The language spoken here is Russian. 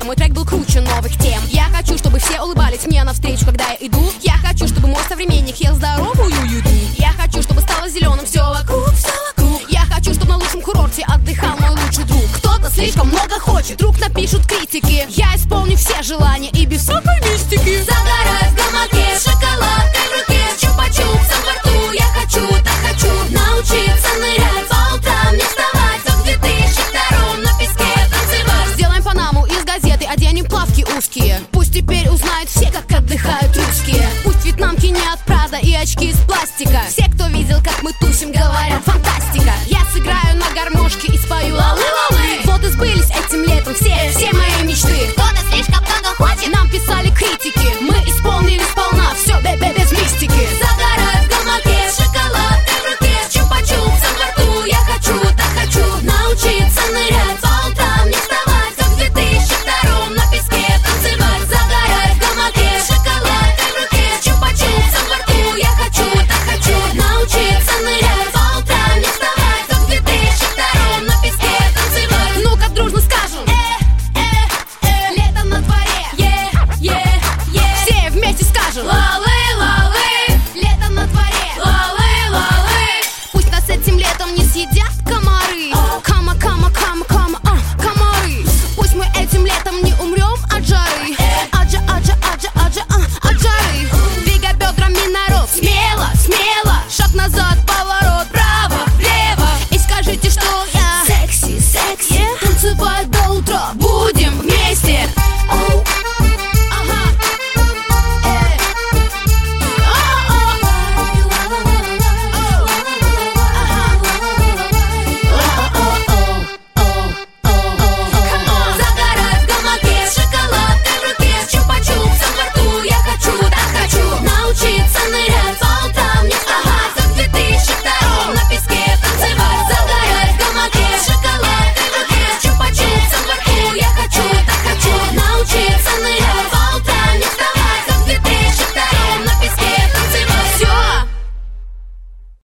мой трек был круче новых тем. Я хочу, чтобы все улыбались мне навстречу, когда я иду. Я хочу, чтобы мой современник ел здоровую еду. Я хочу, чтобы стало зеленым все вокруг, все вокруг. Я хочу, чтобы на лучшем курорте отдыхал мой лучший друг. Кто-то слишком много хочет, вдруг напишут критики. Я исполню все желания и без всякой мистики. Загорать в гамаке, шоколадкой в руке, чупа-чупсом во рту. Я хочу, так хочу научиться нырять, по утрам не вставать, как в 2002 на песке танцевать. Сделаем Панаму из газеты, оденем плавки узкие.